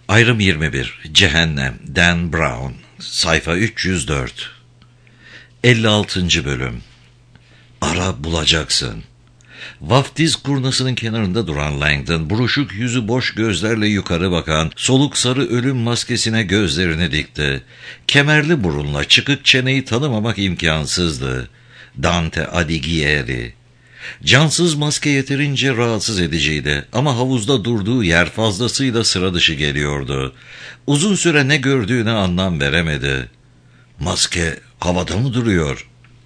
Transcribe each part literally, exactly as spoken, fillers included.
Ayrım yirmi bir. Cehennem. Dan Brown. Sayfa üç yüz dört. elli altıncı. Bölüm. Ara bulacaksın. Vaftiz kurnasının kenarında duran Langdon, buruşuk yüzü boş gözlerle yukarı bakan, soluk sarı ölüm maskesine gözlerini dikti. Kemerli burunla çıkık çeneyi tanımamak imkansızdı. Dante Alighieri. Cansız maske yeterince rahatsız ediciydi ama havuzda durduğu yer fazlasıyla sıra dışı geliyordu. Uzun süre ne gördüğüne anlam veremedi. Maske havada mı duruyor?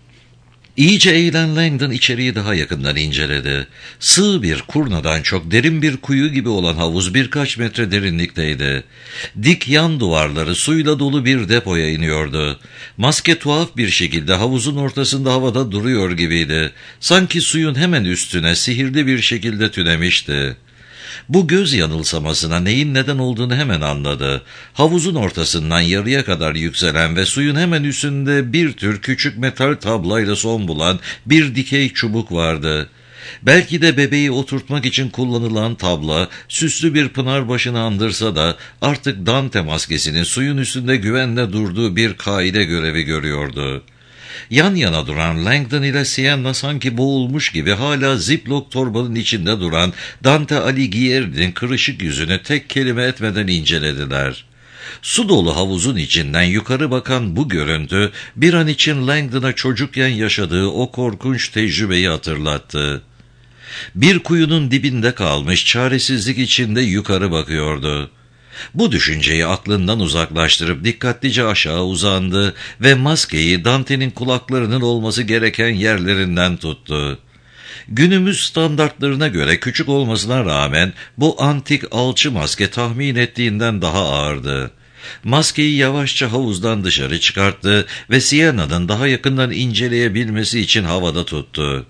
İyice eğilen Langdon içeriği daha yakından inceledi. Sığ bir kurnadan çok derin bir kuyu gibi olan havuz birkaç metre derinlikteydi. Dik yan duvarları suyla dolu bir depoya iniyordu. Maske tuhaf bir şekilde havuzun ortasında havada duruyor gibiydi. Sanki suyun hemen üstüne sihirli bir şekilde tünemişti. Bu göz yanılsamasına neyin neden olduğunu hemen anladı. Havuzun ortasından yarıya kadar yükselen ve suyun hemen üstünde bir tür küçük metal tablayla son bulan bir dikey çubuk vardı. Belki de bebeği oturtmak için kullanılan tabla, süslü bir pınar başını andırsa da artık Dante maskesinin suyun üstünde güvenle durduğu bir kaide görevi görüyordu. Yan yana duran Langdon ile Sienna sanki boğulmuş gibi hala ziplock torbanın içinde duran Dante Alighieri'nin kırışık yüzünü tek kelime etmeden incelediler. Su dolu havuzun içinden yukarı bakan bu görüntü bir an için Langdon'a çocukken yaşadığı o korkunç tecrübeyi hatırlattı. Bir kuyunun dibinde kalmış çaresizlik içinde yukarı bakıyordu. Bu düşünceyi aklından uzaklaştırıp dikkatlice aşağı uzandı ve maskeyi Dante'nin kulaklarının olması gereken yerlerinden tuttu. Günümüz standartlarına göre küçük olmasına rağmen bu antik alçı maske tahmin ettiğinden daha ağırdı. Maskeyi yavaşça havuzdan dışarı çıkarttı ve Sienna'nın daha yakından inceleyebilmesi için havada tuttu.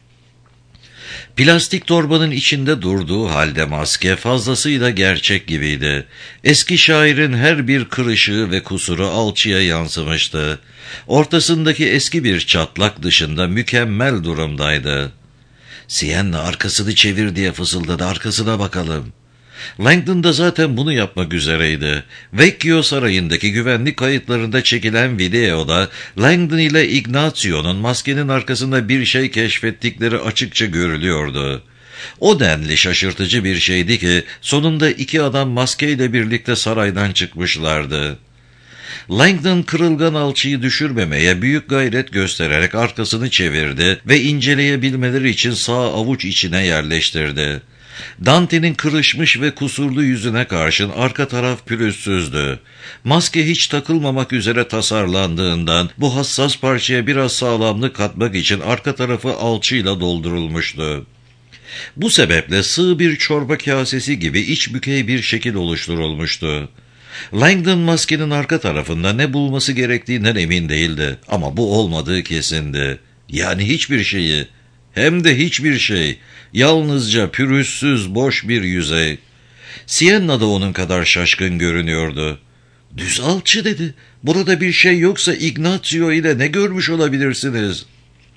Plastik torbanın içinde durduğu halde maske fazlasıyla gerçek gibiydi. Eski şairin her bir kırışığı ve kusuru alçıya yansımıştı. Ortasındaki eski bir çatlak dışında mükemmel durumdaydı. Sienna arkasını çevir diye fısıldadı, arkasına bakalım. Langdon da zaten bunu yapmak üzereydi. Vecchio Sarayı'ndaki güvenlik kayıtlarında çekilen videoda Langdon ile Ignazio'nun maskenin arkasında bir şey keşfettikleri açıkça görülüyordu. O denli şaşırtıcı bir şeydi ki sonunda iki adam maskeyle birlikte saraydan çıkmışlardı. Langdon kırılgan alçıyı düşürmemeye büyük gayret göstererek arkasını çevirdi ve inceleyebilmeleri için sağ avuç içine yerleştirdi. Dante'nin kırışmış ve kusurlu yüzüne karşın arka taraf pürüzsüzdü. Maske hiç takılmamak üzere tasarlandığından bu hassas parçaya biraz sağlamlık katmak için arka tarafı alçıyla doldurulmuştu. Bu sebeple sığ bir çorba kasesi gibi iç bükey bir şekil oluşturulmuştu. Langdon maskenin arka tarafında ne bulması gerektiğinden emin değildi ama bu olmadığı kesindi. Yani hiçbir şeyi, hem de hiçbir şey, yalnızca pürüzsüz boş bir yüzey. Sienna da onun kadar şaşkın görünüyordu. "Düz alçı," dedi. "Burada bir şey yoksa Ignazio ile ne görmüş olabilirsiniz?"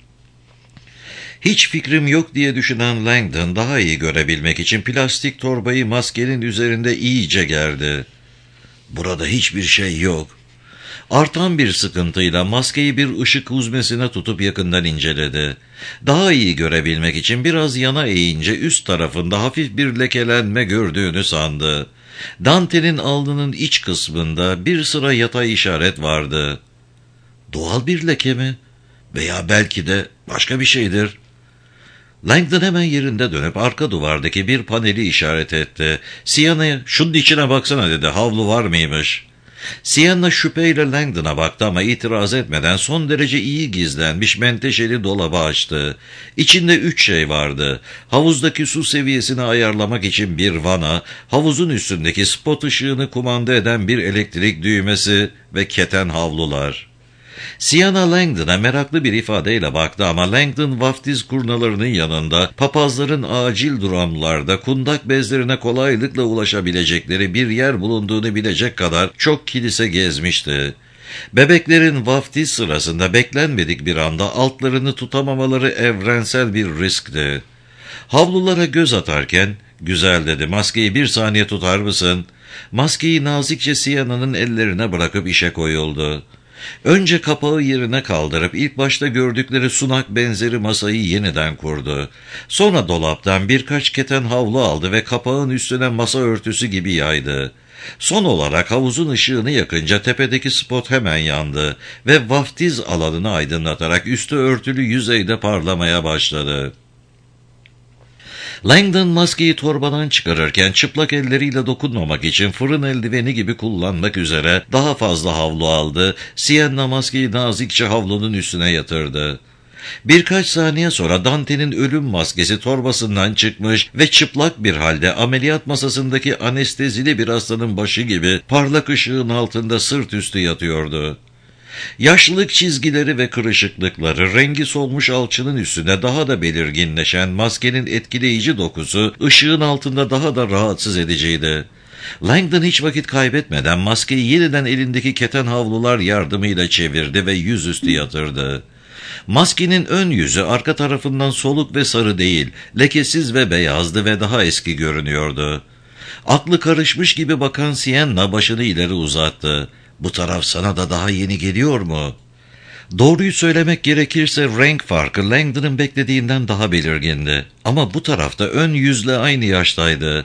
Hiç fikrim yok diye düşünen Langdon daha iyi görebilmek için plastik torbayı maskenin üzerinde iyice gerdi. "Burada hiçbir şey yok." Artan bir sıkıntıyla maskeyi bir ışık huzmesine tutup yakından inceledi. Daha iyi görebilmek için biraz yana eğince üst tarafında hafif bir lekelenme gördüğünü sandı. Dante'nin alnının iç kısmında bir sıra yatay işaret vardı. Doğal bir leke mi? Veya belki de başka bir şeydir. Langdon hemen yerinde dönüp arka duvardaki bir paneli işaret etti. Sienna'ya "Şunun içine baksana," dedi. "Havlu var mıymış?" Sienna şüpheyle Langdon'a baktı ama itiraz etmeden son derece iyi gizlenmiş menteşeli dolabı açtı. İçinde üç şey vardı. Havuzdaki su seviyesini ayarlamak için bir vana, havuzun üstündeki spot ışığını kumanda eden bir elektrik düğmesi ve keten havlular. Sienna Langdon'a meraklı bir ifadeyle baktı ama Langdon vaftiz kurnalarının yanında papazların acil durumlarda kundak bezlerine kolaylıkla ulaşabilecekleri bir yer bulunduğunu bilecek kadar çok kilise gezmişti. Bebeklerin vaftiz sırasında beklenmedik bir anda altlarını tutamamaları evrensel bir riskti. Havlulara göz atarken Güzel dedi. Maskeyi bir saniye tutar mısın? Maskeyi nazikçe Sienna'nın ellerine bırakıp işe koyuldu. Önce kapağı yerine kaldırıp ilk başta gördükleri sunak benzeri masayı yeniden kurdu. Sonra dolaptan birkaç keten havlu aldı ve kapağın üstüne masa örtüsü gibi yaydı. Son olarak havuzun ışığını yakınca tepedeki spot hemen yandı ve vaftiz alanını aydınlatarak üstü örtülü yüzeyde parlamaya başladı. Langdon maskeyi torbadan çıkarırken çıplak elleriyle dokunmamak için fırın eldiveni gibi kullanmak üzere daha fazla havlu aldı. Sienna maskeyi nazikçe havlunun üstüne yatırdı. Birkaç saniye sonra Dante'nin ölüm maskesi torbasından çıkmış ve çıplak bir halde ameliyat masasındaki anestezili bir hastanın başı gibi parlak ışığın altında sırt üstü yatıyordu. Yaşlılık çizgileri ve kırışıklıkları, rengi solmuş alçının üstüne daha da belirginleşen maskenin etkileyici dokusu, ışığın altında daha da rahatsız ediciydi. Langdon hiç vakit kaybetmeden maskeyi yeniden elindeki keten havlular yardımıyla çevirdi ve yüzüstü yatırdı. Maskenin ön yüzü arka tarafından soluk ve sarı değil, lekesiz ve beyazdı ve daha eski görünüyordu. Aklı karışmış gibi bakan Sienna başını ileri uzattı. Bu taraf sana da daha yeni geliyor mu? Doğruyu söylemek gerekirse renk farkı Langdon'ın beklediğinden daha belirgindi. Ama bu tarafta ön yüzle aynı yaştaydı.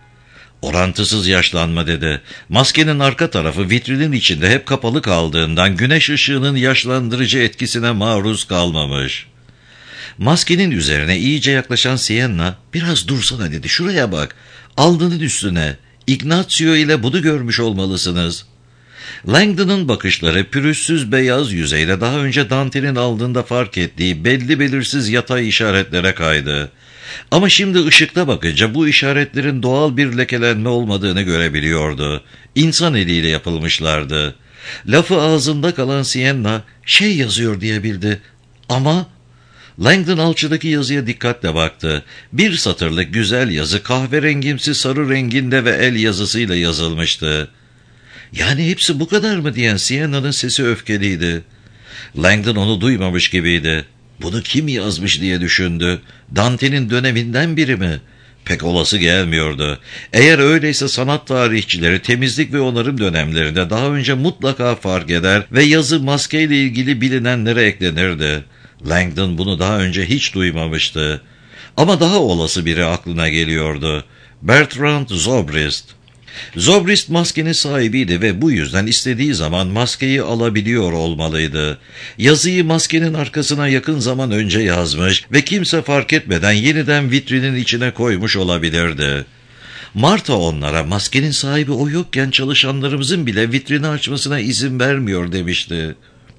Orantısız yaşlanma dedi. Maskenin arka tarafı vitrinin içinde hep kapalı kaldığından güneş ışığının yaşlandırıcı etkisine maruz kalmamış. Maskenin üzerine iyice yaklaşan Sienna, biraz dursana dedi, şuraya bak, alnının üstüne, Ignazio ile bunu görmüş olmalısınız. Langdon'ın bakışları pürüzsüz beyaz yüzeyle daha önce Dante'nin aldığında fark ettiği belli belirsiz yatay işaretlere kaydı. Ama şimdi ışıkta bakınca bu işaretlerin doğal bir lekelenme olmadığını görebiliyordu. İnsan eliyle yapılmışlardı. Lafı ağzında kalan Sienna şey yazıyor diyebildi. Ama Langdon alçıdaki yazıya dikkatle baktı. Bir satırlık güzel yazı kahverengimsi sarı renginde ve el yazısıyla yazılmıştı. Yani hepsi bu kadar mı diyen Sienna'nın sesi öfkeliydi. Langdon onu duymamış gibiydi. Bunu kim yazmış diye düşündü. Dante'nin döneminden biri mi? Pek olası gelmiyordu. Eğer öyleyse sanat tarihçileri temizlik ve onarım dönemlerinde daha önce mutlaka fark eder ve yazı maskeyle ilgili bilinenlere eklenirdi. Langdon bunu daha önce hiç duymamıştı. Ama daha olası biri aklına geliyordu. Bertrand Zobrist. Zobrist maskenin sahibiydi ve bu yüzden istediği zaman maskeyi alabiliyor olmalıydı. Yazıyı maskenin arkasına yakın zaman önce yazmış ve kimse fark etmeden yeniden vitrinin içine koymuş olabilirdi. Marta onlara maskenin sahibi o yokken çalışanlarımızın bile vitrini açmasına izin vermiyor demişti.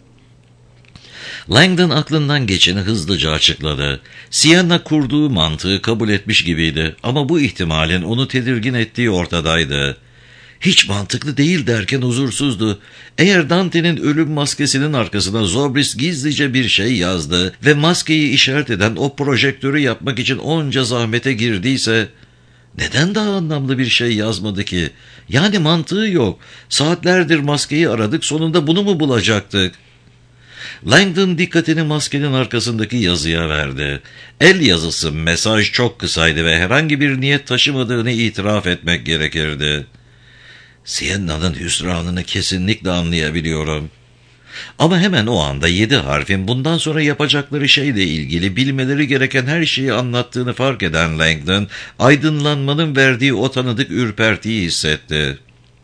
Langdon aklından geçeni hızlıca açıkladı. Sienna kurduğu mantığı kabul etmiş gibiydi ama bu ihtimalin onu tedirgin ettiği ortadaydı. Hiç mantıklı değil derken huzursuzdu. Eğer Dante'nin ölüm maskesinin arkasına Zobrist gizlice bir şey yazdı ve maskeyi işaret eden o projektörü yapmak için onca zahmete girdiyse, neden daha anlamlı bir şey yazmadı ki? Yani mantığı yok. Saatlerdir maskeyi aradık, sonunda bunu mu bulacaktık? Langdon dikkatini maskenin arkasındaki yazıya verdi. El yazısı, mesaj çok kısaydı ve herhangi bir niyet taşımadığını itiraf etmek gerekirdi. Sienna'nın hüsranını kesinlikle anlayabiliyorum. Ama hemen o anda yedi harfin bundan sonra yapacakları şeyle ilgili bilmeleri gereken her şeyi anlattığını fark eden Langdon, aydınlanmanın verdiği o tanıdık ürpertiyi hissetti.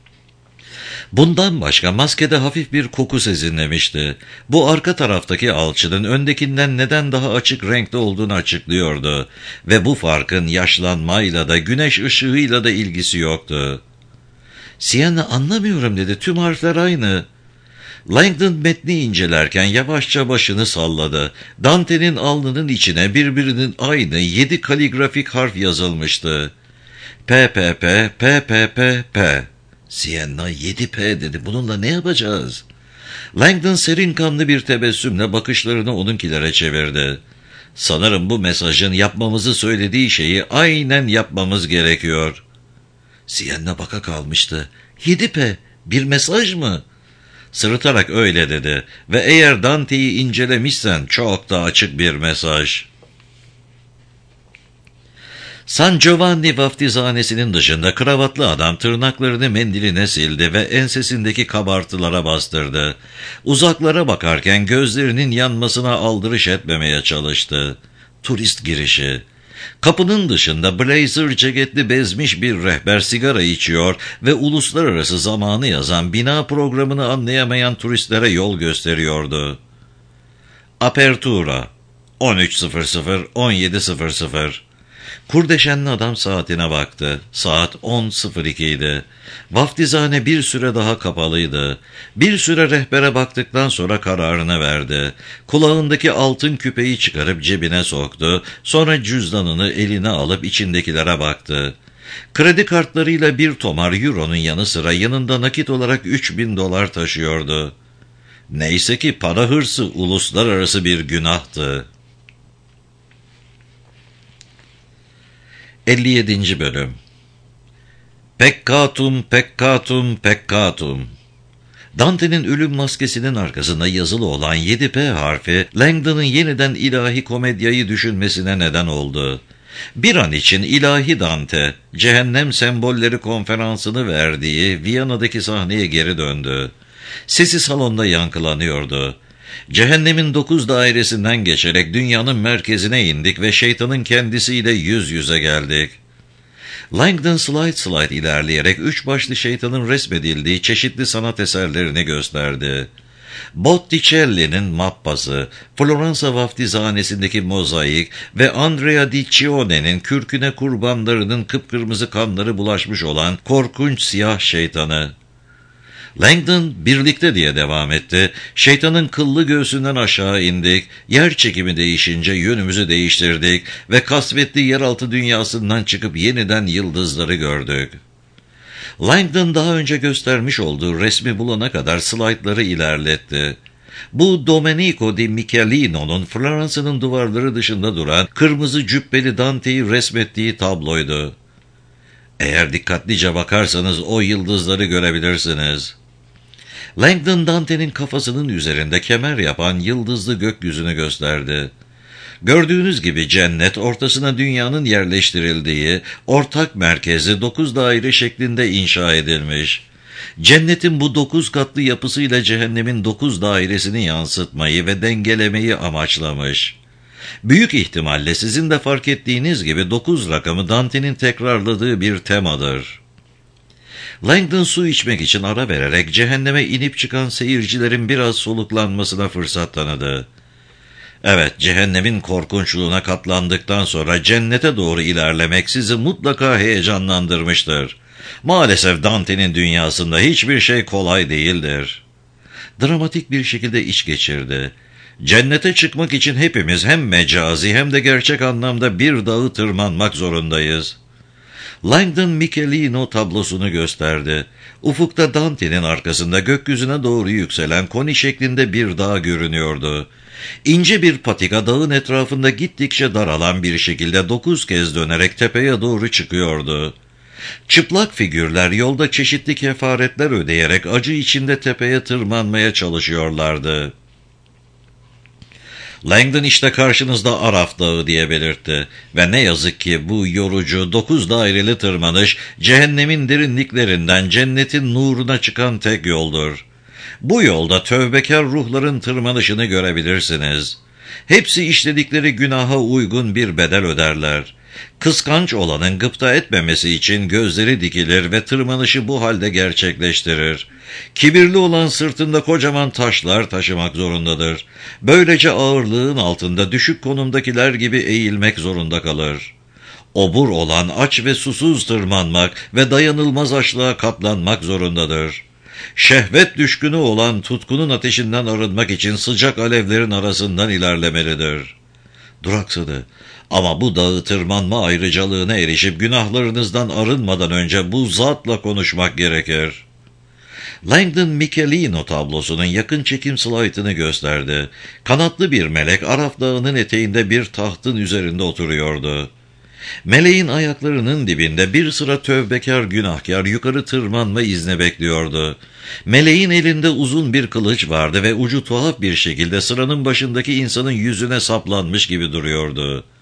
Bundan başka maskede hafif bir koku sezinlemişti. Bu arka taraftaki alçının öndekinden neden daha açık renkli olduğunu açıklıyordu. Ve bu farkın yaşlanmayla da güneş ışığıyla da ilgisi yoktu. Sienna anlamıyorum dedi, tüm harfler aynı. Langdon metni incelerken yavaşça başını salladı. Dante'nin alnının içine birbirinin aynı yedi kaligrafik harf yazılmıştı. P P P, P P P, P. Sienna yedi P dedi. Bununla ne yapacağız? Langdon serin kanlı bir tebessümle bakışlarını onunkilere çevirdi. Sanırım bu mesajın yapmamızı söylediği şeyi aynen yapmamız gerekiyor. Sienna baka kalmıştı. yedi P, bir mesaj mı? Sırıtarak öyle dedi ve eğer Dante'yi incelemişsen çok da açık bir mesaj. San Giovanni vaftizhanesinin dışında kravatlı adam tırnaklarını mendiline sildi ve ensesindeki kabartılara bastırdı. Uzaklara bakarken gözlerinin yanmasına aldırış etmemeye çalıştı. Turist girişi. Kapının dışında blazer ceketli bezmiş bir rehber sigara içiyor ve uluslararası zamanı yazan bina programını anlayamayan turistlere yol gösteriyordu. Apertura on üç sıfır sıfır on yedi sıfır sıfır. Kurdeşenli adam saatine baktı. Saat on sıfır iki idi. Vaftizhane bir süre daha kapalıydı. Bir süre rehbere baktıktan sonra kararını verdi. Kulağındaki altın küpeyi çıkarıp cebine soktu. Sonra cüzdanını eline alıp içindekilere baktı. Kredi kartlarıyla bir tomar euronun yanı sıra yanında nakit olarak üç bin dolar taşıyordu. Neyse ki para hırsı uluslararası bir günahtı. elli yedinci bölüm. Peccatum, peccatum, peccatum. Dante'nin ölüm maskesinin arkasında yazılı olan yedi P harfi, Langdon'ın yeniden ilahi komedyayı düşünmesine neden oldu. Bir an için ilahi Dante, cehennem sembolleri konferansını verdiği Viyana'daki sahneye geri döndü. Sesi salonda yankılanıyordu. Cehennemin dokuz dairesinden geçerek dünyanın merkezine indik ve şeytanın kendisiyle yüz yüze geldik. Langdon slide slide ilerleyerek üç başlı şeytanın resmedildiği çeşitli sanat eserlerini gösterdi. Botticelli'nin mappası, Floransa vaftizhanesindeki mozaik ve Andrea di Cione'nin kürküne kurbanlarının kıpkırmızı kanları bulaşmış olan korkunç siyah şeytanı. Langdon birlikte diye devam etti. Şeytanın kıllı göğsünden aşağı indik, yer çekimi değişince yönümüzü değiştirdik ve kasvetli yeraltı dünyasından çıkıp yeniden yıldızları gördük. Langdon daha önce göstermiş olduğu resmi bulana kadar slaytları ilerletti. Bu Domenico di Michelino'nun Floransa'nın duvarları dışında duran kırmızı cübbeli Dante'yi resmettiği tabloydu. Eğer dikkatlice bakarsanız o yıldızları görebilirsiniz. Langdon Dante'nin kafasının üzerinde kemer yapan yıldızlı gökyüzünü gösterdi. Gördüğünüz gibi cennet ortasına dünyanın yerleştirildiği ortak merkezi dokuz daire şeklinde inşa edilmiş. Cennetin bu dokuz katlı yapısıyla cehennemin dokuz dairesini yansıtmayı ve dengelemeyi amaçlamış. Büyük ihtimalle sizin de fark ettiğiniz gibi dokuz rakamı Dante'nin tekrarladığı bir temadır. Langdon su içmek için ara vererek cehenneme inip çıkan seyircilerin biraz soluklanmasına fırsat tanıdı. Evet, cehennemin korkunçluğuna katlandıktan sonra cennete doğru ilerlemek sizi mutlaka heyecanlandırmıştır. Maalesef Dante'nin dünyasında hiçbir şey kolay değildir. Dramatik bir şekilde iç geçirdi. Cennete çıkmak için hepimiz hem mecazi hem de gerçek anlamda bir dağı tırmanmak zorundayız. Langdon Michelino tablosunu gösterdi. Ufukta Dante'nin arkasında gökyüzüne doğru yükselen koni şeklinde bir dağ görünüyordu. İnce bir patika dağın etrafında gittikçe daralan bir şekilde dokuz kez dönerek tepeye doğru çıkıyordu. Çıplak figürler yolda çeşitli kefaretler ödeyerek acı içinde tepeye tırmanmaya çalışıyorlardı. Langdon işte karşınızda Araf Dağı diye belirtti ve ne yazık ki bu yorucu dokuz daireli tırmanış cehennemin derinliklerinden cennetin nuruna çıkan tek yoldur. Bu yolda tövbekar ruhların tırmanışını görebilirsiniz. Hepsi işledikleri günaha uygun bir bedel öderler. Kıskanç olanın gıpta etmemesi için gözleri dikilir ve tırmanışı bu halde gerçekleştirir. Kibirli olan sırtında kocaman taşlar taşımak zorundadır. Böylece ağırlığın altında düşük konumdakiler gibi eğilmek zorunda kalır. Obur olan aç ve susuz tırmanmak ve dayanılmaz açlığa katlanmak zorundadır. Şehvet düşkünü olan tutkunun ateşinden arınmak için sıcak alevlerin arasından ilerlemelidir. Duraksadı. Ama bu dağı tırmanma ayrıcalığına erişip günahlarınızdan arınmadan önce bu zatla konuşmak gerekir. Langdon Michelino tablosunun yakın çekim slaytını gösterdi. Kanatlı bir melek Araf Dağı'nın eteğinde bir tahtın üzerinde oturuyordu. Meleğin ayaklarının dibinde bir sıra tövbekar günahkar yukarı tırmanma izni bekliyordu. Meleğin elinde uzun bir kılıç vardı ve ucu tuhaf bir şekilde sıranın başındaki insanın yüzüne saplanmış gibi duruyordu.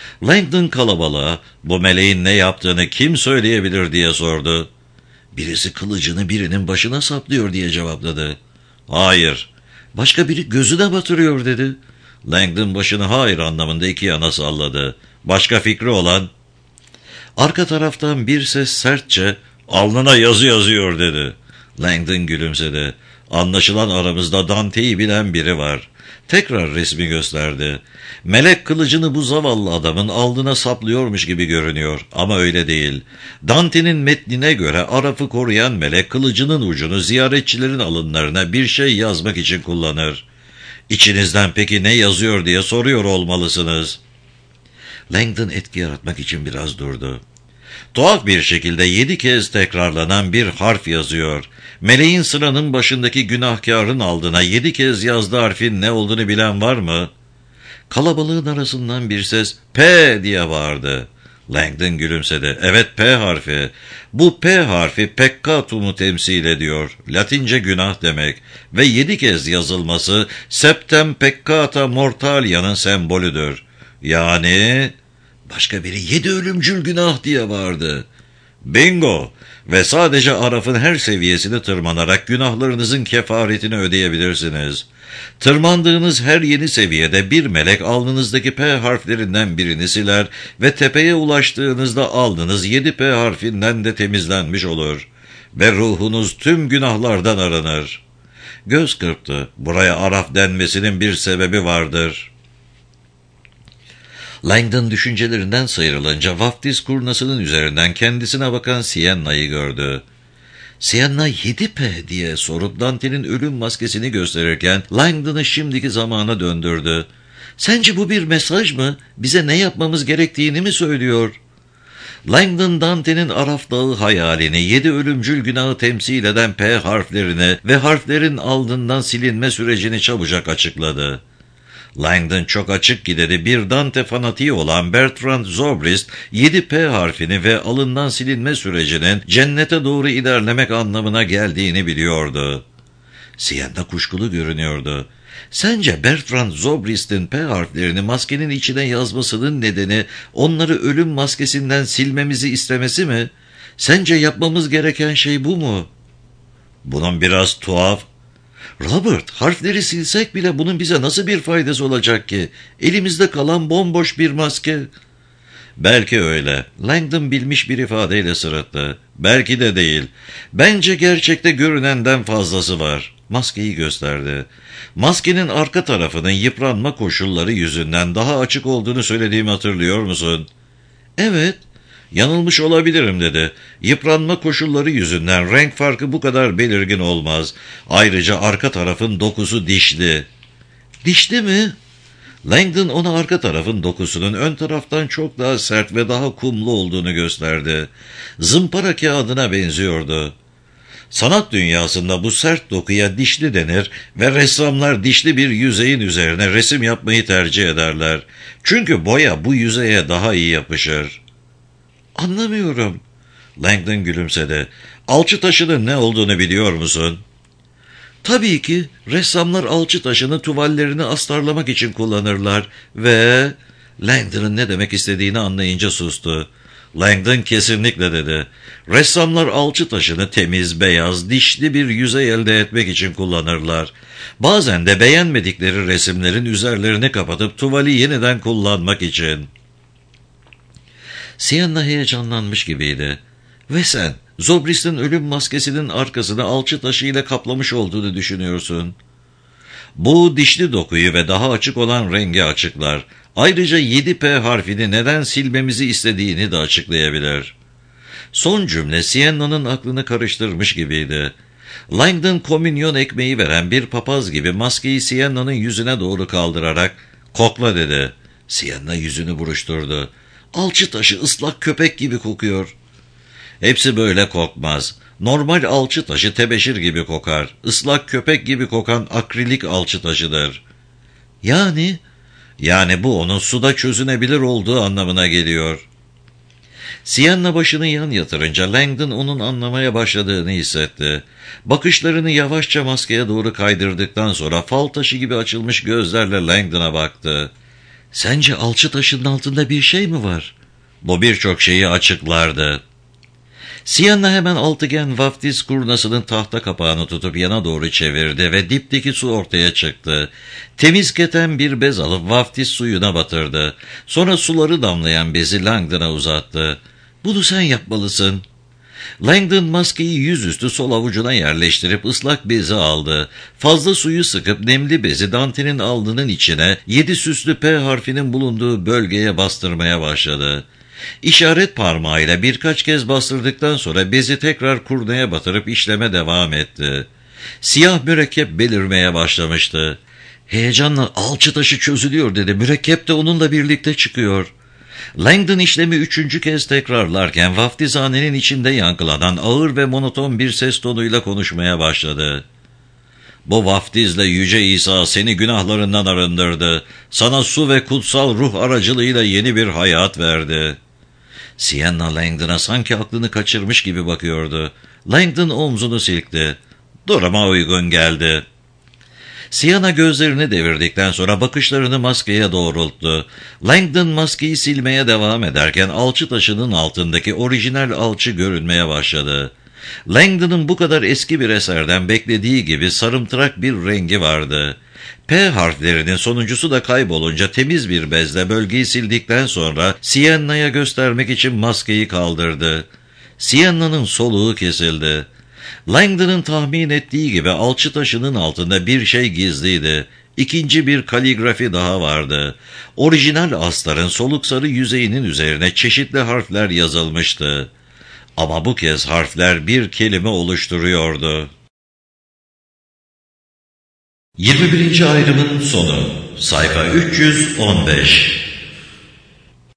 Langdon kalabalığa bu meleğin ne yaptığını kim söyleyebilir diye sordu. Birisi kılıcını birinin başına saplıyor diye cevapladı. Hayır, başka biri gözüne batırıyor dedi. Langdon başını hayır anlamında iki yana salladı. Başka fikri olan? Arka taraftan bir ses sertçe alnına yazı yazıyor dedi. Langdon gülümsedi. Anlaşılan aramızda Dante'yi bilen biri var. Tekrar resmi gösterdi. Melek kılıcını bu zavallı adamın alnına saplıyormuş gibi görünüyor ama öyle değil. Dante'nin metnine göre Araf'ı koruyan melek kılıcının ucunu ziyaretçilerin alınlarına bir şey yazmak için kullanır. İçinizden peki ne yazıyor diye soruyor olmalısınız. Langdon etki yaratmak için biraz durdu. Tuhaf bir şekilde yedi kez tekrarlanan bir harf yazıyor. Meleğin sıranın başındaki günahkarın aldığına yedi kez yazdığı harfin ne olduğunu bilen var mı? Kalabalığın arasından bir ses P diye bağırdı. Langdon gülümsedi. Evet, P harfi. Bu P harfi peccatum'u temsil ediyor. Latince günah demek. Ve yedi kez yazılması septem peccata mortalia'nın sembolüdür. Yani başka biri yedi ölümcül günah diye bağırdı. Bingo! Ve sadece Araf'ın her seviyesini tırmanarak günahlarınızın kefaretini ödeyebilirsiniz. Tırmandığınız her yeni seviyede bir melek alnınızdaki P harflerinden birini siler ve tepeye ulaştığınızda alnınız yedi P harfinden de temizlenmiş olur. Ve ruhunuz tüm günahlardan arınır. Göz kırptı. Buraya Araf denmesinin bir sebebi vardır. Langdon düşüncelerinden sıyrılınca vaftiz kurnasının üzerinden kendisine bakan Sienna'yı gördü. Sienna yedi P diye sorup Dante'nin ölüm maskesini gösterirken Langdon'ı şimdiki zamana döndürdü. Sence bu bir mesaj mı? Bize ne yapmamız gerektiğini mi söylüyor? Langdon Dante'nin Araf Dağı hayalini, yedi ölümcül günahı temsil eden P harflerini ve harflerin aldığından silinme sürecini çabucak açıkladı. Langdon çok açık gideri bir Dante fanatiği olan Bertrand Zobrist, yedi P harfini ve alından silinme sürecinin cennete doğru ilerlemek anlamına geldiğini biliyordu. Sienna kuşkulu görünüyordu. Sence Bertrand Zobrist'in P harflerini maskenin içine yazmasının nedeni onları ölüm maskesinden silmemizi istemesi mi? Sence yapmamız gereken şey bu mu? Bunun biraz tuhaf. Robert, harfleri silsek bile bunun bize nasıl bir faydası olacak ki? Elimizde kalan bomboş bir maske. Belki öyle. Langdon bilmiş bir ifadeyle sırıttı. Belki de değil. Bence gerçekte görünenden fazlası var. Maskeyi gösterdi. Maskenin arka tarafının yıpranma koşulları yüzünden daha açık olduğunu söylediğimi hatırlıyor musun? Evet. Yanılmış olabilirim dedi. Yıpranma koşulları yüzünden renk farkı bu kadar belirgin olmaz. Ayrıca arka tarafın dokusu dişli. Dişli mi? Langdon ona arka tarafın dokusunun ön taraftan çok daha sert ve daha kumlu olduğunu gösterdi. Zımpara kağıdına benziyordu. Sanat dünyasında bu sert dokuya dişli denir ve ressamlar dişli bir yüzeyin üzerine resim yapmayı tercih ederler. Çünkü boya bu yüzeye daha iyi yapışır. Anlamıyorum. Langdon gülümsedi. Alçı taşının ne olduğunu biliyor musun? Tabii ki. Ressamlar alçı taşını tuvallerini astarlamak için kullanırlar ve... Langdon'ın ne demek istediğini anlayınca sustu. Langdon kesinlikle dedi. Ressamlar alçı taşını temiz, beyaz, dişli bir yüzey elde etmek için kullanırlar. Bazen de beğenmedikleri resimlerin üzerlerini kapatıp tuvali yeniden kullanmak için. Sienna heyecanlanmış gibiydi. Ve sen, Zobrist'in ölüm maskesinin arkasını alçı taşıyla kaplamış olduğunu düşünüyorsun. Bu dişli dokuyu ve daha açık olan rengi açıklar. Ayrıca yedi P harfini neden silmemizi istediğini de açıklayabilir. Son cümle Sienna'nın aklını karıştırmış gibiydi. Langdon komünyon ekmeği veren bir papaz gibi maskeyi Sienna'nın yüzüne doğru kaldırarak "Kokla" dedi. Sienna yüzünü buruşturdu. Alçı taşı ıslak köpek gibi kokuyor. Hepsi böyle kokmaz. Normal alçı taşı tebeşir gibi kokar. Islak köpek gibi kokan akrilik alçı taşıdır. Yani? Yani bu onun suda çözünebilir olduğu anlamına geliyor. Sienna başını yan yatırınca Langdon onun anlamaya başladığını hissetti. Bakışlarını yavaşça maskeye doğru kaydırdıktan sonra fal taşı gibi açılmış gözlerle Langdon'a baktı. Sence alçı taşının altında bir şey mi var? Bu birçok şeyi açıklardı. Sienna hemen altıgen vaftiz kurnasının tahta kapağını tutup yana doğru çevirdi ve dipteki su ortaya çıktı. Temiz keten bir bez alıp vaftiz suyuna batırdı. Sonra suları damlayan bezi Langdon'a uzattı. "Bunu sen yapmalısın." Langdon maskeyi yüzüstü sol avucuna yerleştirip ıslak bezi aldı. Fazla suyu sıkıp nemli bezi dantelin alnının içine, yedi süslü P harfinin bulunduğu bölgeye bastırmaya başladı. İşaret parmağıyla birkaç kez bastırdıktan sonra bezi tekrar kurnaya batırıp işleme devam etti. Siyah mürekkep belirmeye başlamıştı. Heyecanla "Alçı taşı çözülüyor" dedi. Mürekkep de onunla birlikte çıkıyor. Langdon işlemi üçüncü kez tekrarlarken vaftizhanenin içinde yankılanan ağır ve monoton bir ses tonuyla konuşmaya başladı. "Bu vaftizle Yüce İsa seni günahlarından arındırdı. Sana su ve kutsal ruh aracılığıyla yeni bir hayat verdi." Sienna Langdon'a sanki aklını kaçırmış gibi bakıyordu. Langdon omzunu silkti. "Duruma uygun geldi." Sienna gözlerini devirdikten sonra bakışlarını maskeye doğrulttu. Langdon maskeyi silmeye devam ederken alçı taşının altındaki orijinal alçı görünmeye başladı. Langdon'un bu kadar eski bir eserden beklediği gibi sarımtırak bir rengi vardı. P harflerinin sonuncusu da kaybolunca temiz bir bezle bölgeyi sildikten sonra Sienna'ya göstermek için maskeyi kaldırdı. Sienna'nın soluğu kesildi. Langdon'un tahmin ettiği gibi alçı taşının altında bir şey gizliydi. İkinci bir kaligrafi daha vardı. Orijinal astarın soluk sarı yüzeyinin üzerine çeşitli harfler yazılmıştı. Ama bu kez harfler bir kelime oluşturuyordu. yirmi birinci ayrımın sonu. Sayfa üç yüz on beş.